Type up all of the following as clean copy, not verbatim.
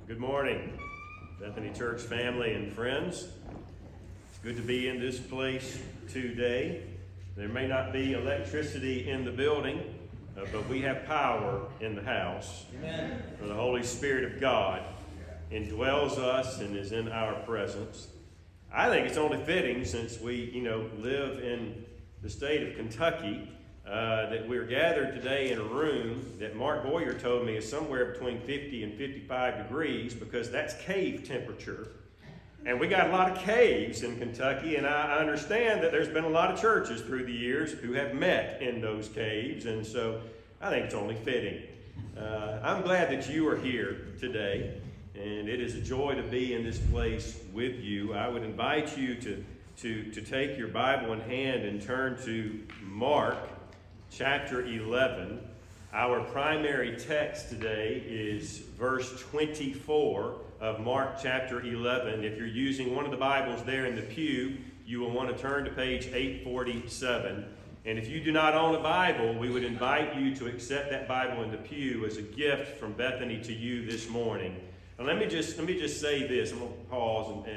Good morning, Bethany Church family and friends. It's good to be in this place today. There may not be electricity in the building, but we have power in the house. Amen. For the Holy Spirit of God indwells us and is in our presence. I think it's only fitting, since we, live in the state of Kentucky, that we're gathered today in a room that Mark Boyer told me is somewhere between 50 and 55 degrees, because that's cave temperature. And we got a lot of caves in Kentucky, and I understand that there's been a lot of churches through the years who have met in those caves, and so I think it's only fitting. I'm glad that you are here today, and it is a joy to be in this place with you. I would invite you to take your Bible in hand and turn to Mark chapter 11. Our primary text today is verse 24 of Mark chapter 11. If you're using one of the Bibles there in the pew, you will want to turn to page 847. And if you do not own a Bible, we would invite you to accept that Bible in the pew as a gift from Bethany to you this morning. And let me just say this. I'm going to pause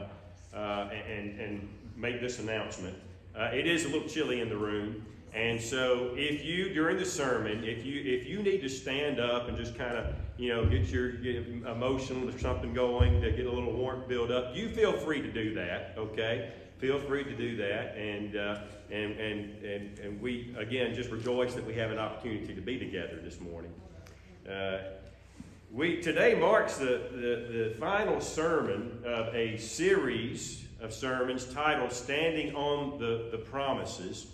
and make this announcement. It is a little chilly in the room. And so if you, during the sermon, if you need to stand up and just kind of, get your emotion or something going, to get a little warmth build up, you feel free to do that, okay? Feel free to do that. And we, again, just rejoice that we have an opportunity to be together this morning. Today marks the final sermon of a series of sermons titled Standing on the Promises.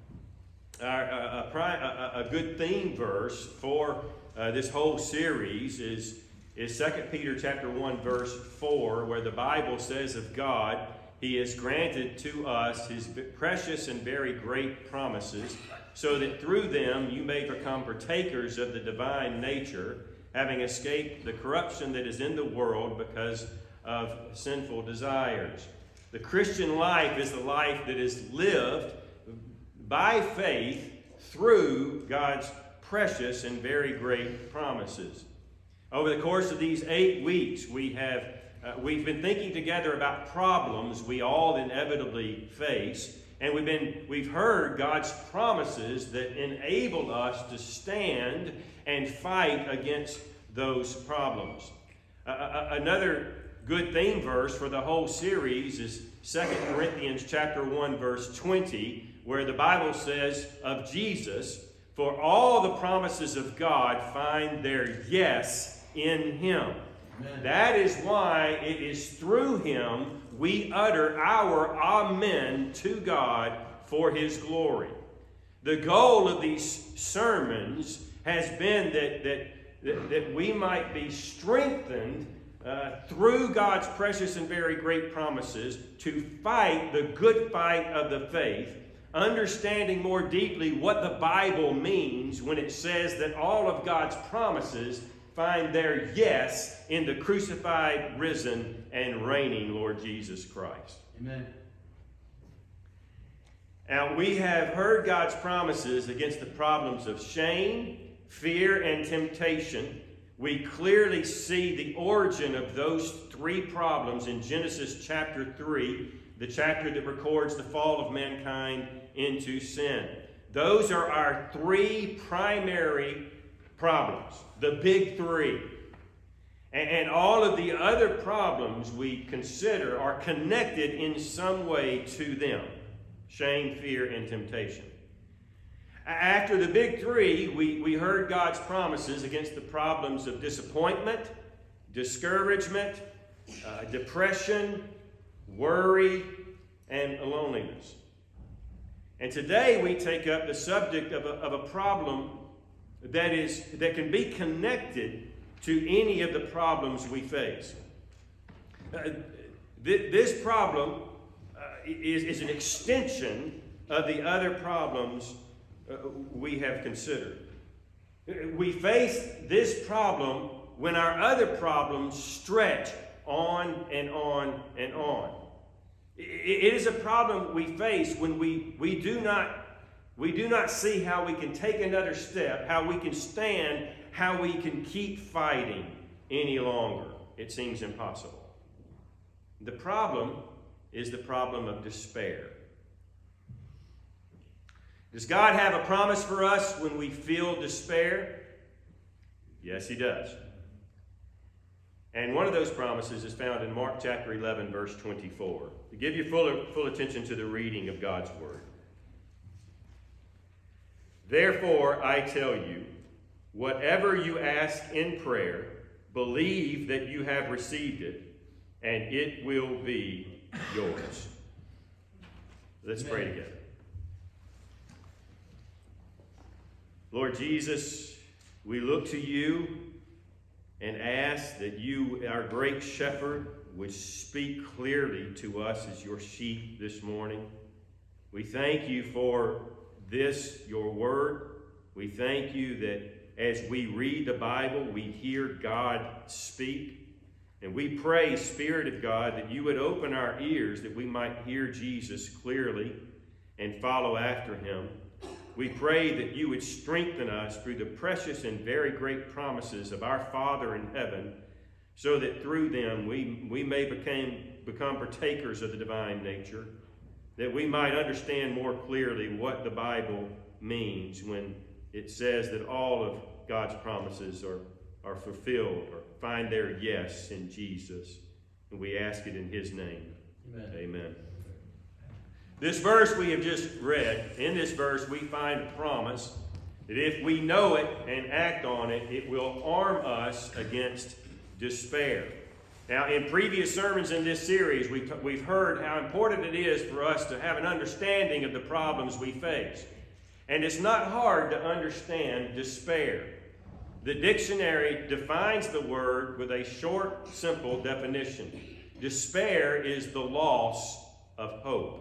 A good theme verse for this whole series is 2 Peter chapter 1 verse 4, where the Bible says of God, He has granted to us His precious and very great promises, so that through them you may become partakers of the divine nature, having escaped the corruption that is in the world because of sinful desires. The Christian life is the life that is lived by faith through God's precious and very great promises. Over the course of these 8 weeks, we've been thinking together about problems we all inevitably face, and we've heard God's promises that enable us to stand and fight against those problems. Another good theme verse for the whole series is 2 Corinthians chapter 1 verse 20, where the Bible says of Jesus, "For all the promises of God find their yes in Him." Amen. That is why it is through Him we utter our amen to God for His glory. The goal of these sermons has been that we might be strengthened through God's precious and very great promises to fight the good fight of the faith, understanding more deeply what the Bible means when it says that all of God's promises find their yes in the crucified, risen, and reigning Lord Jesus Christ. Amen. Now, we have heard God's promises against the problems of shame, fear, and temptation. We clearly see the origin of those 3 problems in Genesis chapter 3, the chapter that records the fall of mankind into sin. Those are our 3 primary problems, the big 3. And all of the other problems we consider are connected in some way to them: shame, fear, and temptation. After the big 3, we heard God's promises against the problems of disappointment, discouragement, depression, worry, and loneliness. And today we take up the subject of a problem that can be connected to any of the problems we face. This problem is an extension of the other problems we have considered. We face this problem when our other problems stretch on and on and on. It is a problem we face when we do not see how we can take another step, how we can stand, how we can keep fighting any longer. it seems impossible. The problem is the problem of despair. Does God have a promise for us when we feel despair? Yes, he does. And one of those promises is found in Mark chapter 11, verse 24. To give you full attention to the reading of God's word. Therefore, I tell you, whatever you ask in prayer, believe that you have received it, and it will be yours. Let's pray together. Lord Jesus, we look to you and ask that you, our great shepherd, would speak clearly to us as your sheep this morning. We thank you for this, your word. We thank you that as we read the Bible, we hear God speak. And we pray, Spirit of God, that you would open our ears that we might hear Jesus clearly and follow after him. We pray that you would strengthen us through the precious and very great promises of our Father in heaven, so that through them we may become partakers of the divine nature, that we might understand more clearly what the Bible means when it says that all of God's promises are fulfilled or find their yes in Jesus. And we ask it in his name. Amen. Amen. This verse we have just read, in this verse we find a promise that if we know it and act on it, it will arm us against despair. Now, in previous sermons in this series, we've heard how important it is for us to have an understanding of the problems we face. And it's not hard to understand despair. The dictionary defines the word with a short, simple definition. Despair is the loss of hope.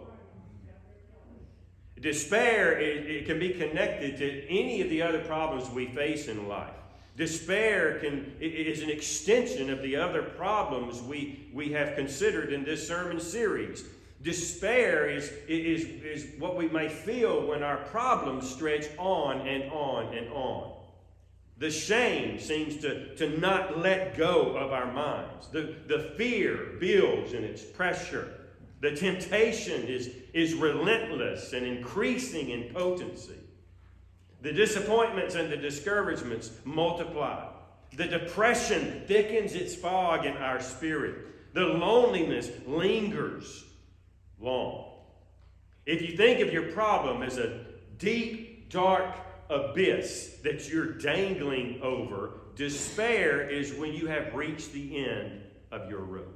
Despair, it can be connected to any of the other problems we face in life. Despair is an extension of the other problems we have considered in this sermon series. Despair is what we may feel when our problems stretch on and on and on. The shame seems to not let go of our minds. The fear builds in its pressure. The temptation is relentless and increasing in potency. The disappointments and the discouragements multiply. The depression thickens its fog in our spirit. The loneliness lingers long. If you think of your problem as a deep, dark abyss that you're dangling over, despair is when you have reached the end of your rope.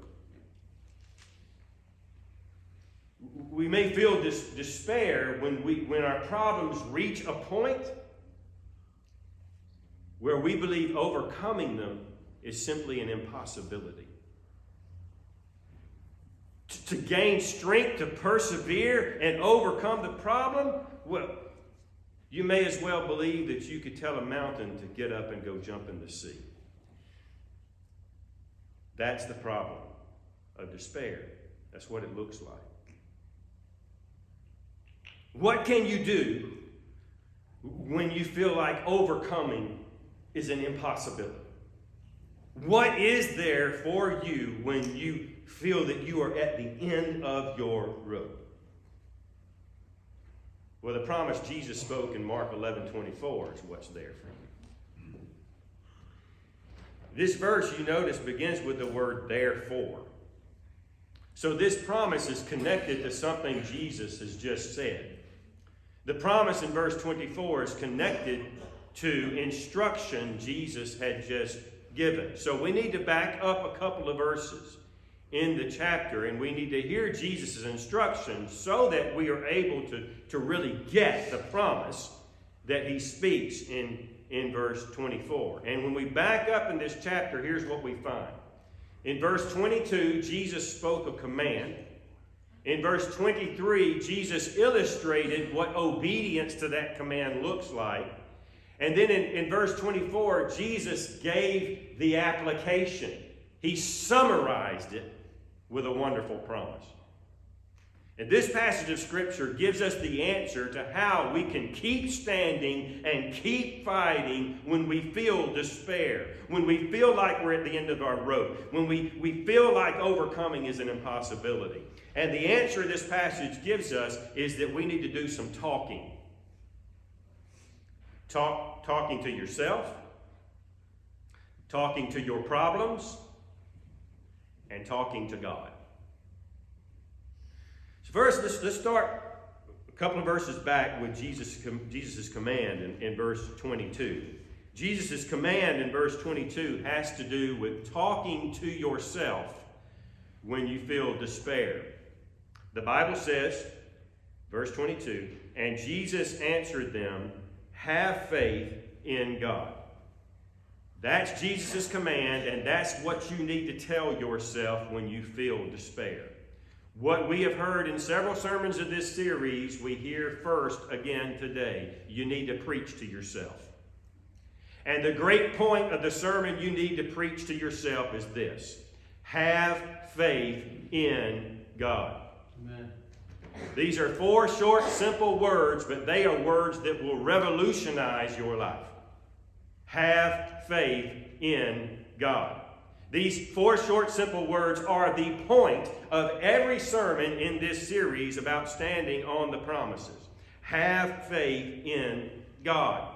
We may feel despair when our problems reach a point where we believe overcoming them is simply an impossibility. To gain strength to persevere and overcome the problem, well, you may as well believe that you could tell a mountain to get up and go jump in the sea. That's the problem of despair. That's what it looks like. What can you do when you feel like overcoming is an impossibility? What is there for you when you feel that you are at the end of your rope? Well, the promise Jesus spoke in Mark 11:24 is what's there for you. This verse, you notice, begins with the word therefore. So this promise is connected to something Jesus has just said. The promise in verse 24 is connected to instruction Jesus had just given. So we need to back up a couple of verses in the chapter, and we need to hear Jesus' instruction so that we are able to really get the promise that he speaks in verse 24. And when we back up in this chapter, here's what we find. In verse 22, Jesus spoke a command. In verse 23, Jesus illustrated what obedience to that command looks like. And then in verse 24, Jesus gave the application. He summarized it with a wonderful promise. And this passage of Scripture gives us the answer to how we can keep standing and keep fighting when we feel despair, when we feel like we're at the end of our rope, when we feel like overcoming is an impossibility. And the answer this passage gives us is that we need to do some talking. Talking to yourself, talking to your problems, and talking to God. So first, let's start a couple of verses back with Jesus' command in verse 22. Jesus' command in verse 22 has to do with talking to yourself when you feel despair. The Bible says, verse 22, and Jesus answered them, have faith in God. That's Jesus' command, and that's what you need to tell yourself when you feel despair. What we have heard in several sermons of this series, we hear first again today. You need to preach to yourself. And the great point of the sermon you need to preach to yourself is this: have faith in God. Amen. These are 4 short, simple words, but they are words that will revolutionize your life. Have faith in God. These 4 short, simple words are the point of every sermon in this series about standing on the promises. Have faith in God.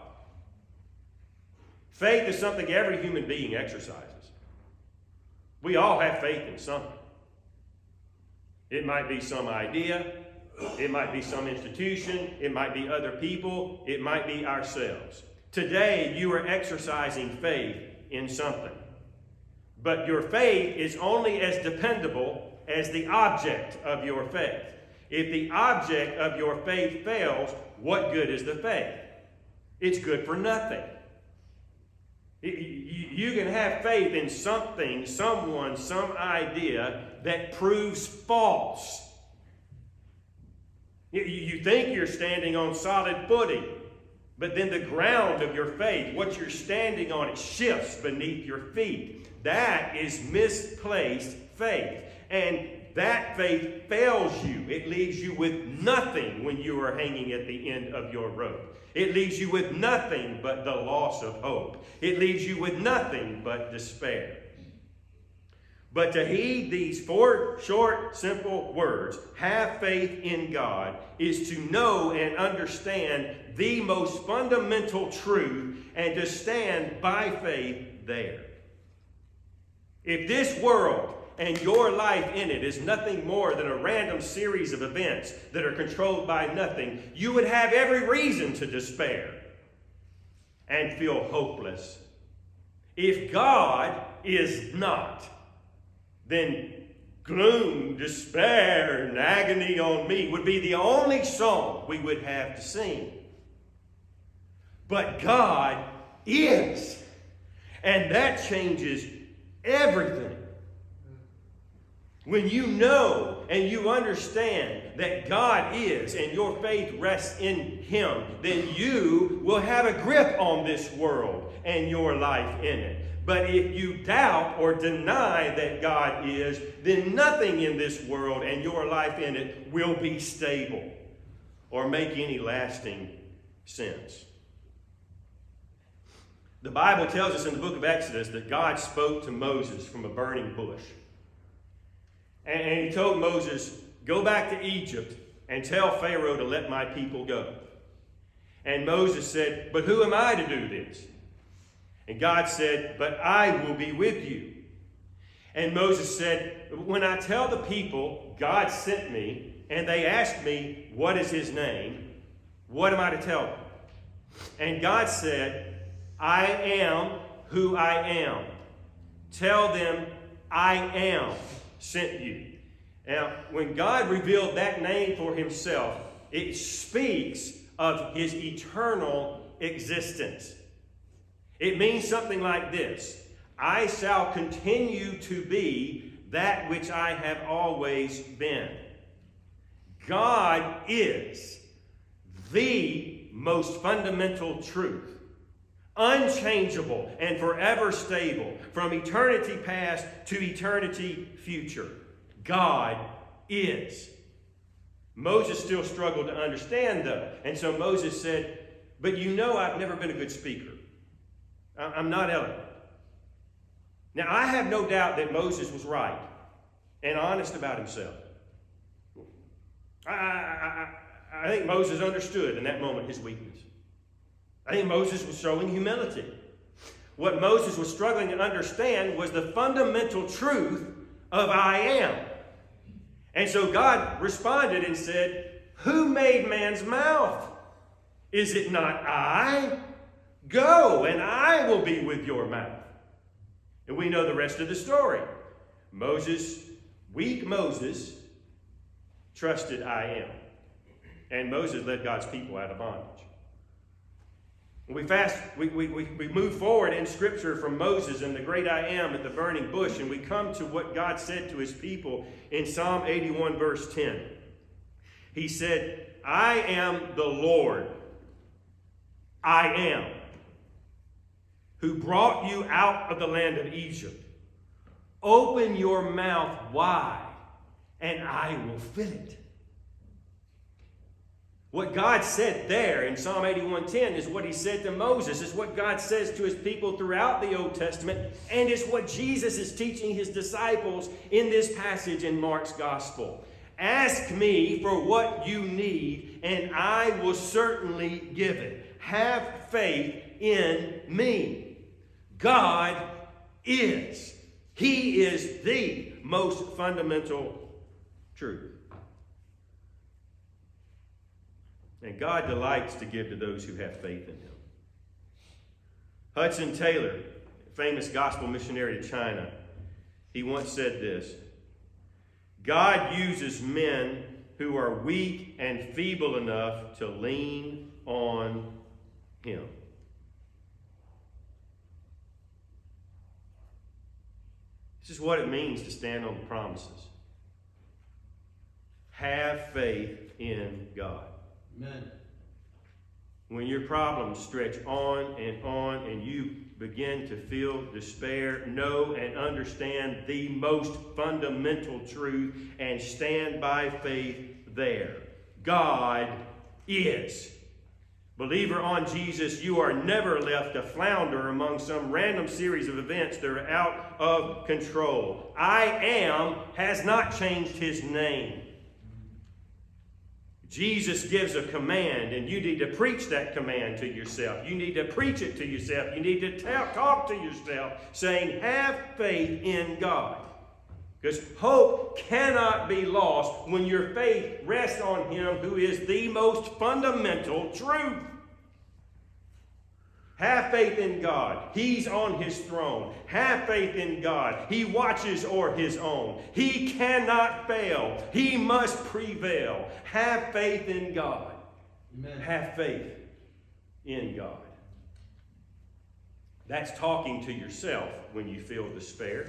Faith is something every human being exercises. We all have faith in something. It might be some idea. It might be some institution. It might be other people. It might be ourselves. Today, you are exercising faith in something. But your faith is only as dependable as the object of your faith. If the object of your faith fails, what good is the faith? It's good for nothing. You can have faith in something, someone, some idea that proves false. You think you're standing on solid footing, but then the ground of your faith, what you're standing on, it shifts beneath your feet. That is misplaced faith. And that faith fails you. It leaves you with nothing when you are hanging at the end of your rope. It leaves you with nothing but the loss of hope. It leaves you with nothing but despair. But to heed these 4 short, simple words, have faith in God, is to know and understand the most fundamental truth and to stand by faith there. If this world and your life in it is nothing more than a random series of events that are controlled by nothing, you would have every reason to despair and feel hopeless. If God is not, then gloom, despair, and agony on me would be the only song we would have to sing. But God is. And that changes everything. When you know and you understand that God is and your faith rests in Him, then you will have a grip on this world and your life in it. But if you doubt or deny that God is, then nothing in this world and your life in it will be stable or make any lasting sense. The Bible tells us in the book of Exodus that God spoke to Moses from a burning bush. And He told Moses, go back to Egypt and tell Pharaoh to let my people go. And Moses said, but who am I to do this? And God said, but I will be with you. And Moses said, when I tell the people, God sent me, and they ask me, what is His name? What am I to tell them? And God said, I am who I am. Tell them, I am sent you. Now, when God revealed that name for Himself, it speaks of His eternal existence. It means something like this: I shall continue to be that which I have always been. God is the most fundamental truth, unchangeable and forever stable, from eternity past to eternity future. God is. Moses still struggled to understand, though. And so Moses said, but you know I've never been a good speaker. I'm not eloquent. Now, I have no doubt that Moses was right and honest about himself. I think Moses understood in that moment his weakness. I think Moses was showing humility. What Moses was struggling to understand was the fundamental truth of I am. And so God responded and said, who made man's mouth? Is it not I? Go, and I will be with your mouth. And we know the rest of the story. Weak Moses, trusted I am. And Moses led God's people out of bondage. We move forward in Scripture from Moses and the great I am at the burning bush, and we come to what God said to his people in Psalm 81, verse 10. He said, I am the Lord. I am, who brought you out of the land of Egypt. Open your mouth wide, and I will fill it. What God said there in Psalm 81:10 is what he said to Moses. It's what God says to his people throughout the Old Testament, and it's what Jesus is teaching his disciples in this passage in Mark's Gospel. Ask me for what you need, and I will certainly give it. Have faith in me. God is. He is the most fundamental truth. And God delights to give to those who have faith in him. Hudson Taylor, famous gospel missionary to China, he once said this: God uses men who are weak and feeble enough to lean on him. This is what it means to stand on the promises. Have faith in God. Amen. When your problems stretch on and you begin to feel despair, know and understand the most fundamental truth and stand by faith there. God is. Believer on Jesus, you are never left to flounder among some random series of events that are out of control. I am has not changed his name. Jesus gives a command, and you need to preach that command to yourself. You need to preach it to yourself. You need to talk to yourself, saying, have faith in God. Because hope cannot be lost when your faith rests on him who is the most fundamental truth. Have faith in God. He's on his throne. Have faith in God. He watches o'er his own. He cannot fail. He must prevail. Have faith in God. Amen. Have faith in God. That's talking to yourself when you feel despair.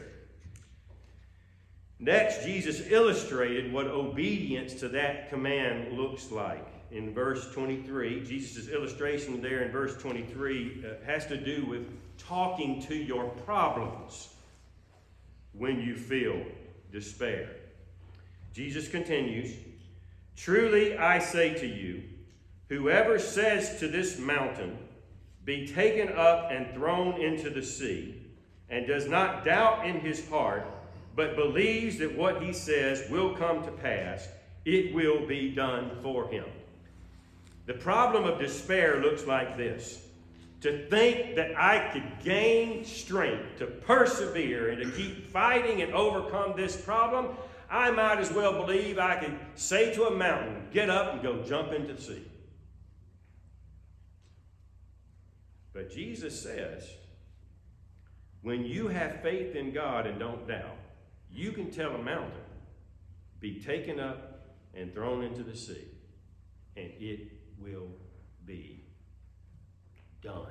Next, Jesus illustrated what obedience to that command looks like. In verse 23, Jesus' illustration there in verse 23 has to do with talking to your problems when you feel despair. Jesus continues, truly I say to you, whoever says to this mountain, be taken up and thrown into the sea, and does not doubt in his heart, but believes that what he says will come to pass, it will be done for him. The problem of despair looks like this. To think that I could gain strength to persevere and to keep fighting and overcome this problem, I might as well believe I could say to a mountain, get up and go jump into the sea. But Jesus says, when you have faith in God and don't doubt, you can tell a mountain, be taken up and thrown into the sea, and it will be done.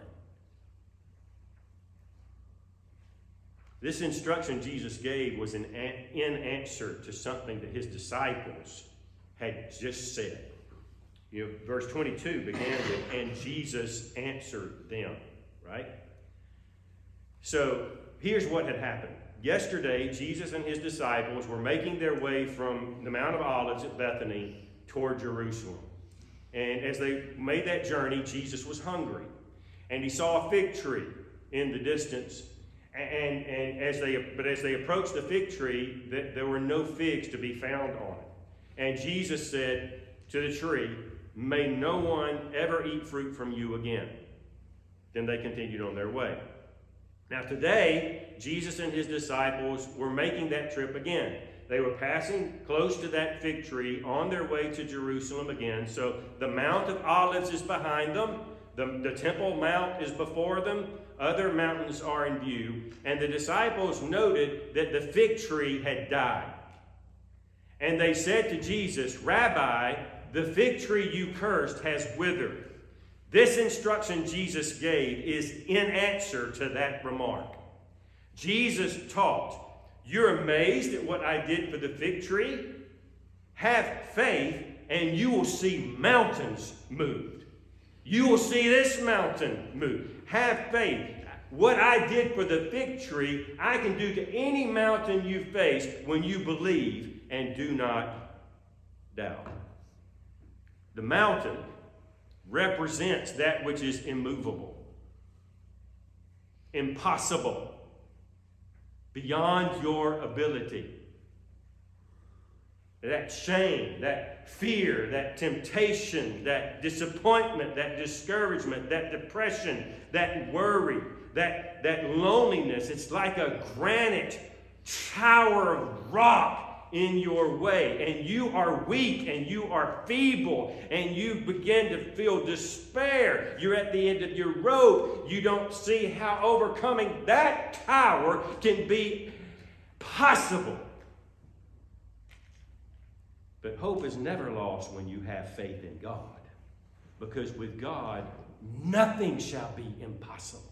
This instruction Jesus gave was in answer to something that his disciples had just said. You know, verse 22 began with, and Jesus answered them, right? So here's what had happened. Yesterday, Jesus and his disciples were making their way from the Mount of Olives at Bethany toward Jerusalem. And as they made that journey, Jesus was hungry. And he saw a fig tree in the distance. As they approached the fig tree, there were no figs to be found on it. And Jesus said to the tree, "May no one ever eat fruit from you again." Then they continued on their way. Now today, Jesus and his disciples were making that trip again. They were passing close to that fig tree on their way to Jerusalem again. So the Mount of Olives is behind them. The Temple Mount is before them. Other mountains are in view. And the disciples noted that the fig tree had died. And they said to Jesus, "Rabbi, the fig tree you cursed has withered." This instruction Jesus gave is in answer to that remark. Jesus taught, "You're amazed at what I did for the fig tree? Have faith and you will see mountains moved. You will see this mountain move. Have faith. What I did for the fig tree, I can do to any mountain you face when you believe and do not doubt." The mountain represents that which is immovable, impossible, beyond your ability. That shame, that fear, that temptation, that disappointment, that discouragement, that depression, that worry, that loneliness, it's like a granite tower of rock in your way, and you are weak and you are feeble and you begin to feel despair. You're at the end of your rope. You don't see how overcoming that tower can be possible. But hope is never lost when you have faith in God, because with God nothing shall be impossible.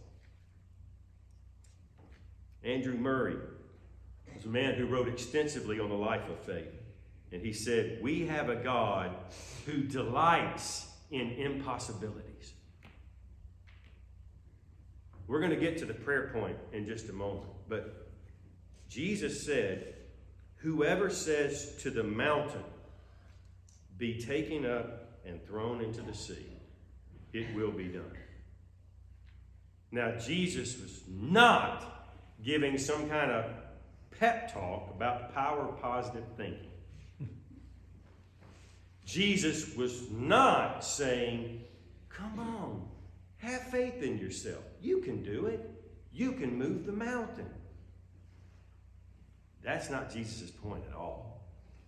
Andrew Murray was a man who wrote extensively on the life of faith. And he said, "We have a God who delights in impossibilities." We're going to get to the prayer point in just a moment. But Jesus said, "Whoever says to the mountain, 'Be taken up and thrown into the sea,' it will be done." Now, Jesus was not giving some kind of pep talk about the power of positive thinking. Jesus was not saying, "Come on, have faith in yourself. You can do it. You can move the mountain." That's not Jesus' point at all.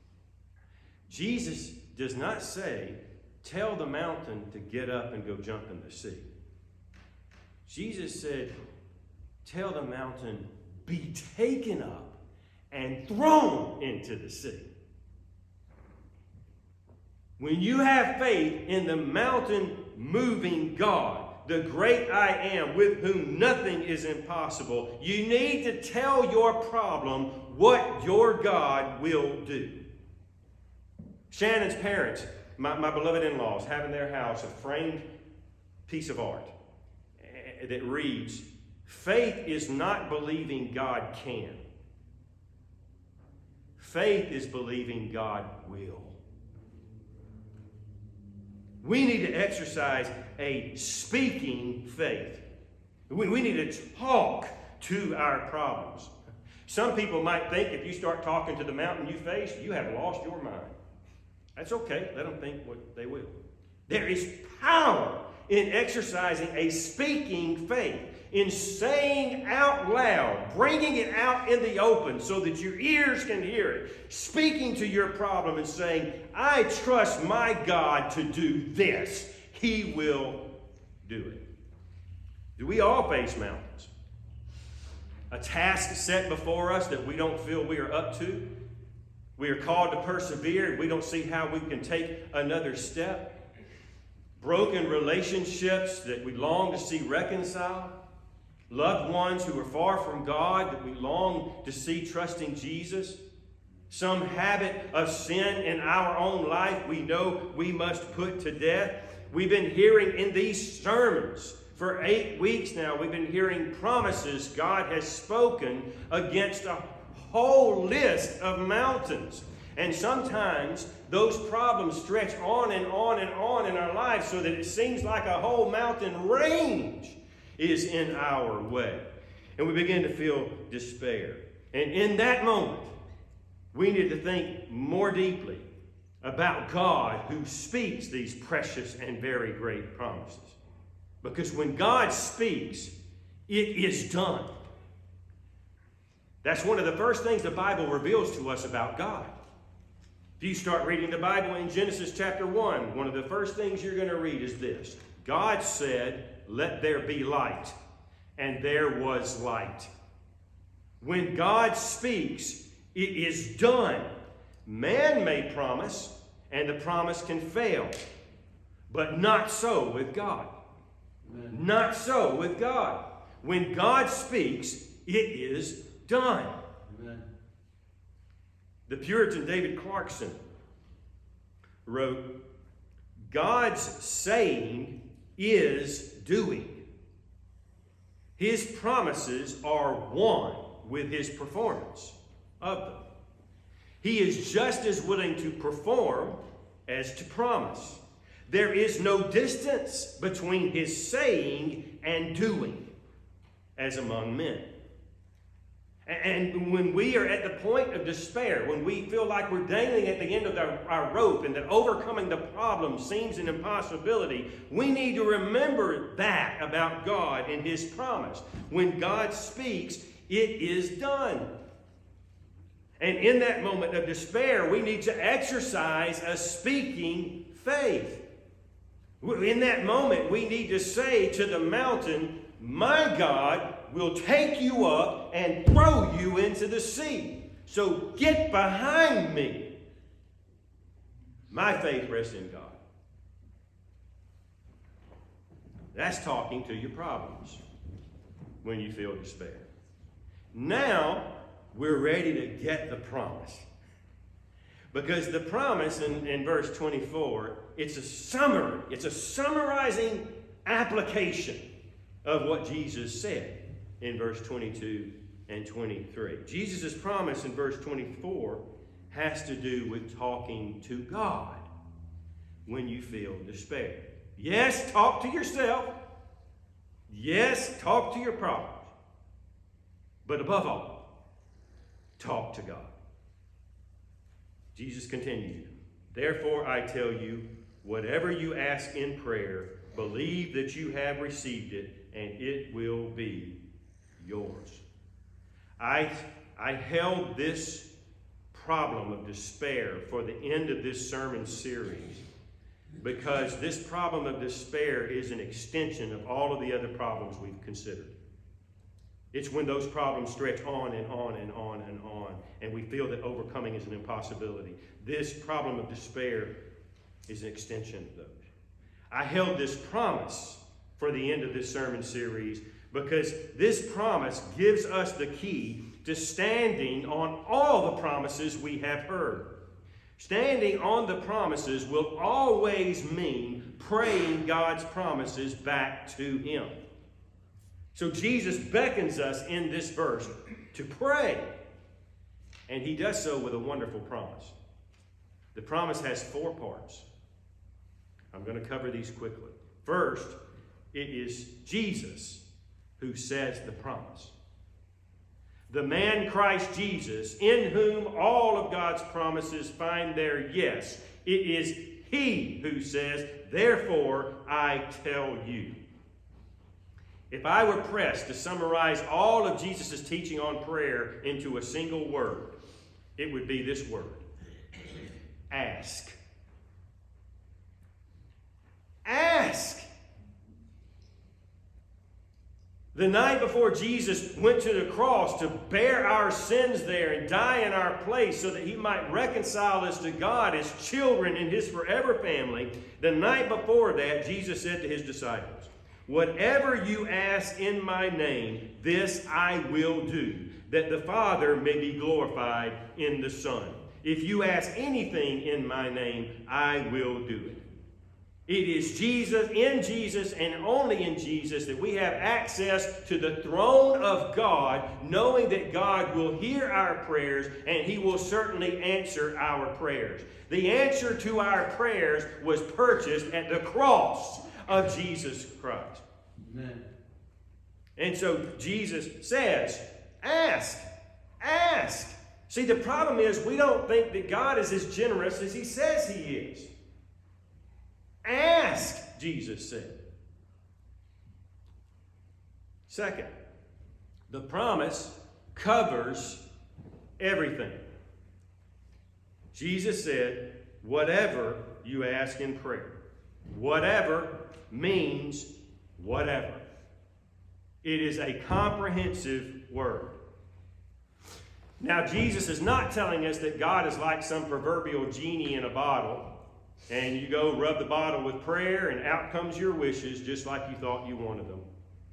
Jesus does not say, "Tell the mountain to get up and go jump in the sea." Jesus said, "Tell the mountain, be taken up and thrown into the sea." When you have faith in the mountain moving God, the great I am, with whom nothing is impossible, you need to tell your problem what your God will do. Shannon's parents, my beloved in-laws, have in their house a framed piece of art that reads, "Faith is not believing God can. Faith is believing God will." We need to exercise a speaking faith. We need to talk to our problems. Some people might think if you start talking to the mountain you face, you have lost your mind. That's okay. Let them think what they will. There is power in exercising a speaking faith, in saying out loud, bringing it out in the open so that your ears can hear it, speaking to your problem and saying, "I trust my God to do this. He will do it." Do we all face mountains? A task set before us that we don't feel we are up to. We are called to persevere and we don't see how we can take another step. Broken relationships that we long to see reconciled. Loved ones who are far from God that we long to see trusting Jesus. Some habit of sin in our own life we know we must put to death. We've been hearing in these sermons for 8 weeks now, we've been hearing promises God has spoken against a whole list of mountains. And sometimes those problems stretch on and on and on in our lives so that it seems like a whole mountain range is in our way. And we begin to feel despair. And in that moment, we need to think more deeply about God who speaks these precious and very great promises. Because when God speaks, it is done. That's one of the first things the Bible reveals to us about God. If you start reading the Bible in Genesis chapter 1, one of the first things you're going to read is this. God said, "Let there be light," and there was light. When God speaks, it is done. Man may promise, and the promise can fail, but not so with God. Amen. Not so with God. When God speaks, it is done. Amen. The Puritan David Clarkson wrote, "God's saying is doing. His promises are one with his performance of them. He is just as willing to perform as to promise. There is no distance between his saying and doing, as among men." And when we are at the point of despair, when we feel like we're dangling at the end of our rope and that overcoming the problem seems an impossibility, we need to remember that about God and his promise. When God speaks, it is done. And in that moment of despair, we need to exercise a speaking faith. In that moment, we need to say to the mountain, "My God will take you up and throw you into the sea. So get behind me." My faith rests in God. That's talking to your problems when you feel despair. Now, we're ready to get the promise. Because the promise in verse 24, it's a summary. It's a summarizing application of what Jesus said in verse 22 and 23. Jesus' promise in verse 24 has to do with talking to God when you feel despair. Yes, talk to yourself. Yes, talk to your problems. But above all, talk to God. Jesus continued, "Therefore I tell you, whatever you ask in prayer, believe that you have received it, and it will be yours." I held this problem of despair for the end of this sermon series because this problem of despair is an extension of all of the other problems we've considered. It's when those problems stretch on and on and on and on, and we feel that overcoming is an impossibility. This problem of despair is an extension of those. I held this promise for the end of this sermon series because this promise gives us the key to standing on all the promises we have heard. Standing on the promises will always mean praying God's promises back to him. So Jesus beckons us in this verse to pray. And he does so with a wonderful promise. The promise has 4 parts. I'm going to cover these quickly. First, it is Jesus who says the promise. The man Christ Jesus, in whom all of God's promises find their yes. It is he who says, "Therefore I tell you." If I were pressed to summarize all of Jesus' teaching on prayer into a single word, it would be this word: ask. Ask. The night before Jesus went to the cross to bear our sins there and die in our place so that he might reconcile us to God as children in his forever family, the night before that, Jesus said to his disciples, "Whatever you ask in my name, this I will do, that the Father may be glorified in the Son. If you ask anything in my name, I will do it." It is Jesus, in Jesus, and only in Jesus that we have access to the throne of God, knowing that God will hear our prayers and He will certainly answer our prayers. The answer to our prayers was purchased at the cross of Jesus Christ. Amen. And so Jesus says, ask, ask. See, the problem is we don't think that God is as generous as He says He is. Ask, Jesus said. Second, the promise covers everything. Jesus said, whatever you ask in prayer. Whatever means whatever. It is a comprehensive word. Now, Jesus is not telling us that God is like some proverbial genie in a bottle, and you go rub the bottle with prayer, and out comes your wishes just like you thought you wanted them.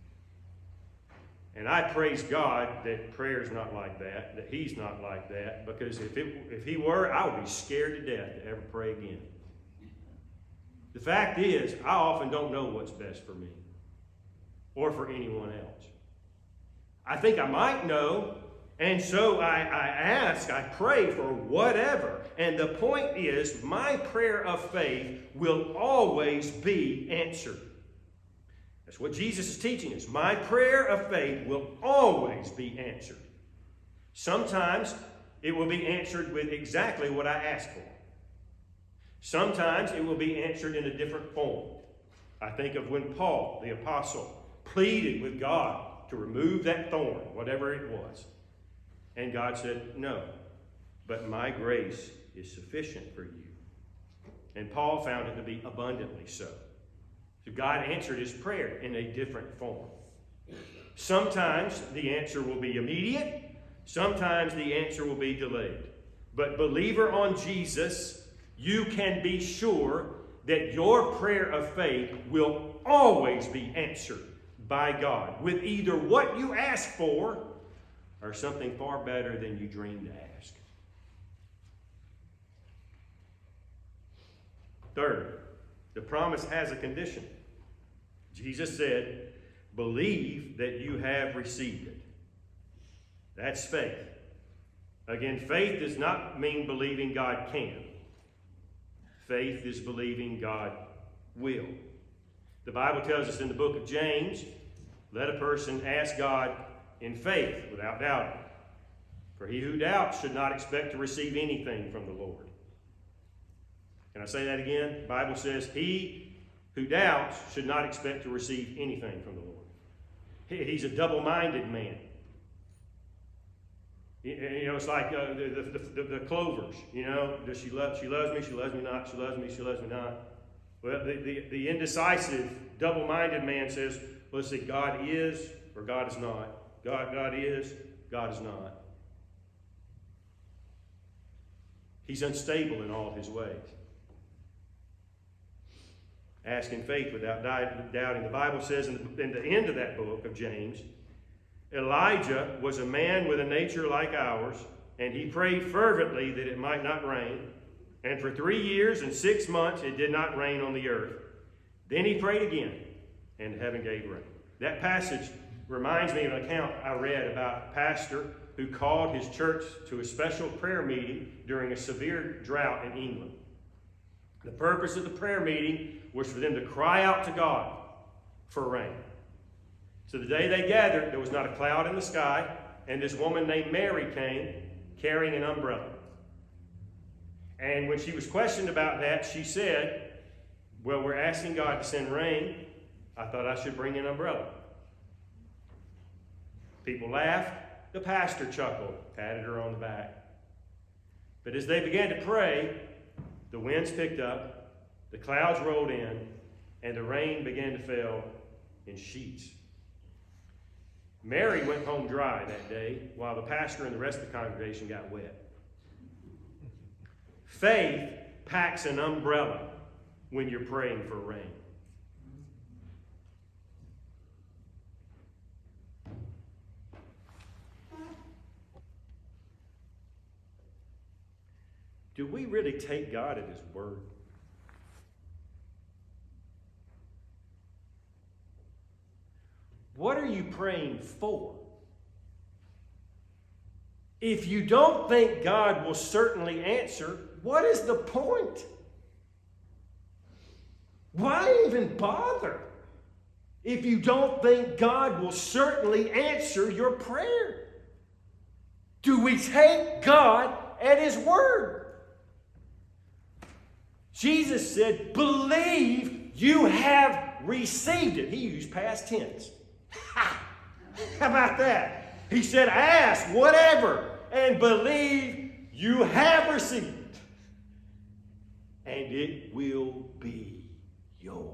And I praise God that prayer's not like that, that He's not like that, because if He were, I would be scared to death to ever pray again. The fact is, I often don't know what's best for me or for anyone else. I think I might know, and so I ask, I pray for whatever. And the point is, my prayer of faith will always be answered. That's what Jesus is teaching us. My prayer of faith will always be answered. Sometimes it will be answered with exactly what I asked for. Sometimes it will be answered in a different form. I think of when Paul, the apostle, pleaded with God to remove that thorn, whatever it was. And God said, no, but my grace is sufficient for you. And Paul found it to be abundantly so. So God answered his prayer in a different form. Sometimes the answer will be immediate. Sometimes the answer will be delayed. But believer on Jesus, you can be sure that your prayer of faith will always be answered by God with either what you ask for or something far better than you dreamed to ask. Third, the promise has a condition. Jesus said, believe that you have received it. That's faith. Again, faith does not mean believing God can. Faith is believing God will. The Bible tells us in the book of James, let a person ask God in faith without doubting. For he who doubts should not expect to receive anything from the Lord. Can I say that again? The Bible says he who doubts should not expect to receive anything from the Lord. He's a double-minded man. You know, it's like the clovers. You know, does she loves me? She loves me not. She loves me. She loves me not. Well, the indecisive, double-minded man says, well, let's see, God is or God is not. God is, God is not. He's unstable in all his ways. Ask in faith without doubting. The Bible says in the end of that book of James, Elijah was a man with a nature like ours, and he prayed fervently that it might not rain. And for 3 years and 6 months it did not rain on the earth. Then he prayed again, and heaven gave rain. That passage reminds me of an account I read about a pastor who called his church to a special prayer meeting during a severe drought in England. The purpose of the prayer meeting was for them to cry out to God for rain. So the day they gathered, there was not a cloud in the sky, and this woman named Mary came carrying an umbrella. And when she was questioned about that, she said, well, we're asking God to send rain. I thought I should bring an umbrella. People laughed. The pastor chuckled, patted her on the back. But as they began to pray, the winds picked up, the clouds rolled in, and the rain began to fall in sheets. Mary went home dry that day, while the pastor and the rest of the congregation got wet. Faith packs an umbrella when you're praying for rain. Do we really take God at His word? praying for? If you don't think God will certainly answer, what is the point? Why even bother if you don't think God will certainly answer your prayer? Do we take God at His word? Jesus said, believe you have received it. He used past tense. Ha! How about that? He said, ask whatever and believe you have received it. And it will be yours.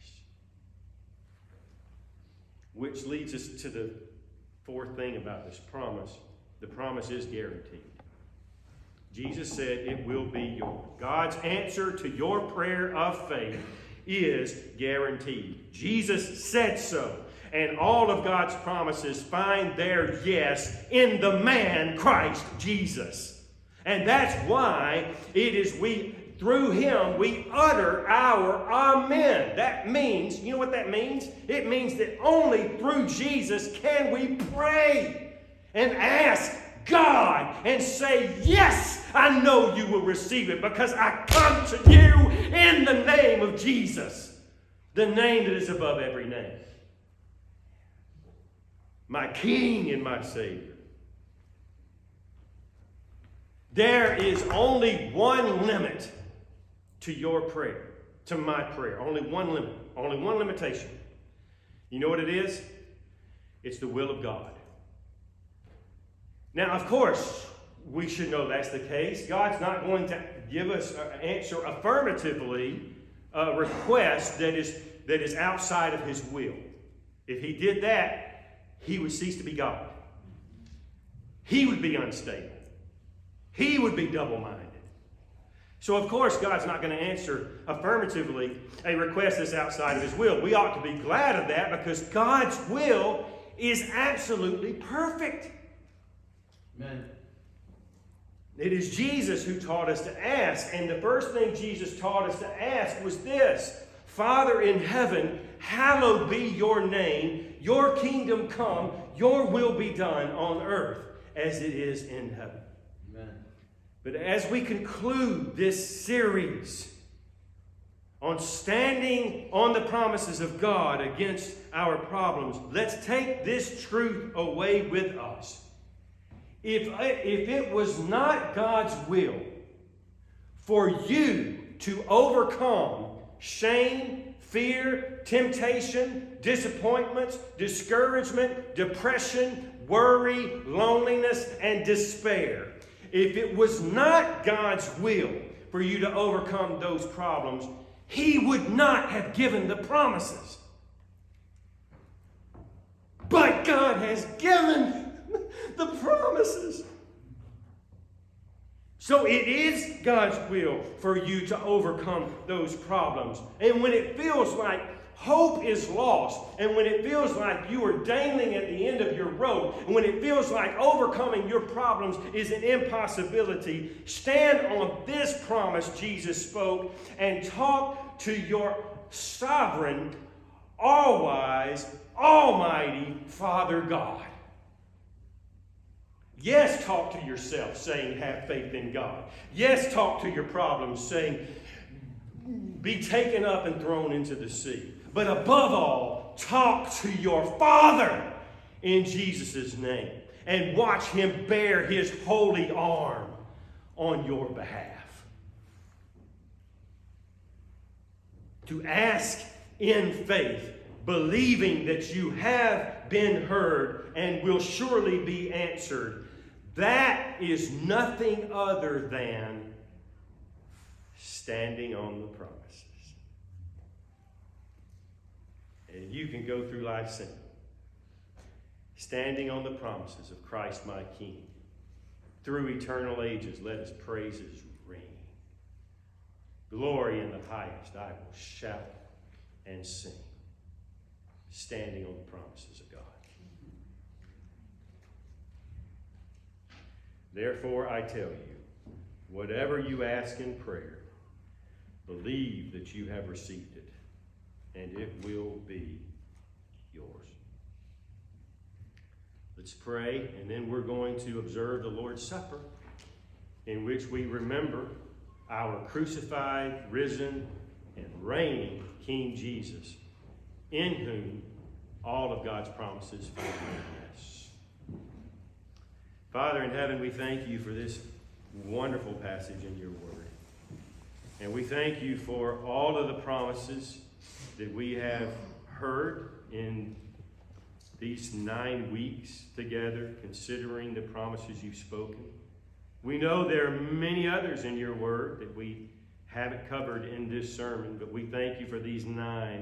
Which leads us to the fourth thing about this promise. The promise is guaranteed. Jesus said it will be yours. God's answer to your prayer of faith is guaranteed. Jesus said so. And all of God's promises find their yes in the man Christ Jesus. And that's why it is through Him we utter our amen. That means, you know what that means? It means that only through Jesus can we pray and ask God and say, yes, I know you will receive it because I come to you in the name of Jesus, the name that is above every name. My King and my Savior. There is only one limit to your prayer, to my prayer. Only one limit, only one limitation. You know what it is? It's the will of God. Now, of course, we should know that's the case. God's not going to give us an answer affirmatively a request that is outside of His will. If He did that, He would cease to be God. He would be unstable. He would be double-minded. So, of course, God's not going to answer affirmatively a request that's outside of His will. We ought to be glad of that because God's will is absolutely perfect. Amen. It is Jesus who taught us to ask. And the first thing Jesus taught us to ask was this: Father in heaven, hallowed be your name. Your kingdom come. Your will be done on earth as it is in heaven. Amen. But as we conclude this series on standing on the promises of God against our problems, let's take this truth away with us. If it was not God's will for you to overcome shame, fear, temptation, disappointments, discouragement, depression, worry, loneliness, and despair, if it was not God's will for you to overcome those problems, He would not have given the promises. But God has given the promises. So it is God's will for you to overcome those problems. And when it feels like hope is lost, and when it feels like you are dangling at the end of your rope, and when it feels like overcoming your problems is an impossibility, stand on this promise Jesus spoke and talk to your sovereign, all-wise, almighty Father God. Yes, talk to yourself saying, have faith in God. Yes, talk to your problems saying, be taken up and thrown into the sea. But above all, talk to your Father in Jesus' name and watch Him bear His holy arm on your behalf. To ask in faith, believing that you have been heard and will surely be answered, that is nothing other than standing on the promises. And you can go through life singing, standing on the promises of Christ my King. Through eternal ages, let His praises ring. Glory in the highest, I will shout and sing, standing on the promises of God. Therefore, I tell you, whatever you ask in prayer, believe that you have received it, and it will be yours. Let's pray, and then we're going to observe the Lord's Supper, in which we remember our crucified, risen, and reigning King Jesus, in whom all of God's promises find yes. Father in heaven, we thank you for this wonderful passage in your word. And we thank you for all of the promises that we have heard in these 9 weeks together, considering the promises you've spoken. We know there are many others in your word that we haven't covered in this sermon, but we thank you for these nine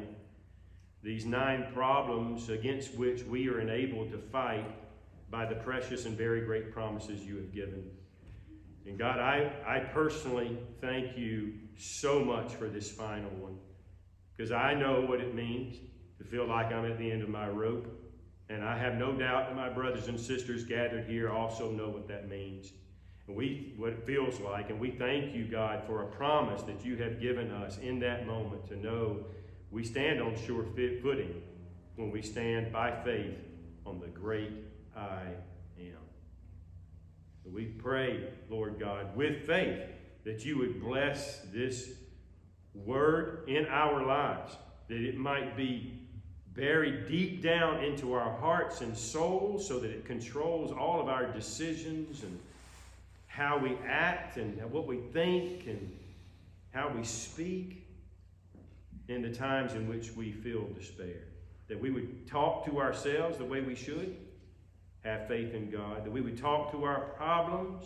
problems against which we are enabled to fight by the precious and very great promises you have given. And God, I personally thank you so much for this final one, because I know what it means to feel like I'm at the end of my rope. And I have no doubt that my brothers and sisters gathered here also know what that means. And what it feels like. And we thank you, God, for a promise that you have given us in that moment to know we stand on sure footing when we stand by faith on the great I am. And we pray, Lord God, with faith that you would bless this word in our lives, that it might be buried deep down into our hearts and souls so that it controls all of our decisions and how we act and what we think and how we speak in the times in which we feel despair. That we would talk to ourselves the way we should, have faith in God. That we would talk to our problems,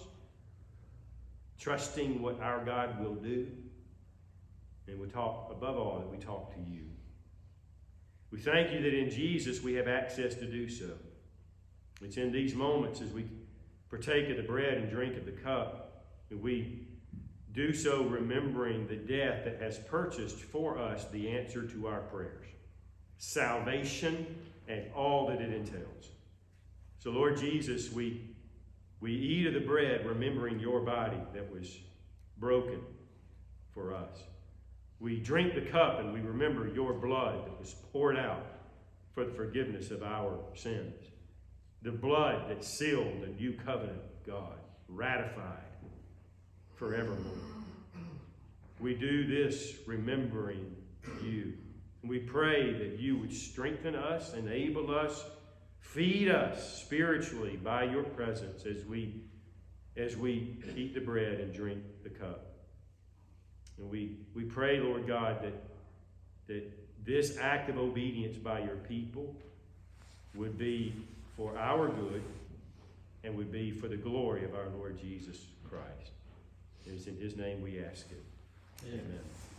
trusting what our God will do. And we talk, above all, that we talk to you. We thank you that in Jesus we have access to do so. It's in these moments as we partake of the bread and drink of the cup that we do so remembering the death that has purchased for us the answer to our prayers, salvation and all that it entails. So Lord Jesus, we eat of the bread remembering your body that was broken for us. We drink the cup and we remember your blood that was poured out for the forgiveness of our sins. The blood that sealed the new covenant of God, ratified forevermore. We do this remembering you. We pray that you would strengthen us, enable us, feed us spiritually by your presence as we eat the bread and drink the cup. And we pray, Lord God, that this act of obedience by your people would be for our good and would be for the glory of our Lord Jesus Christ. It is in his name we ask it. Amen.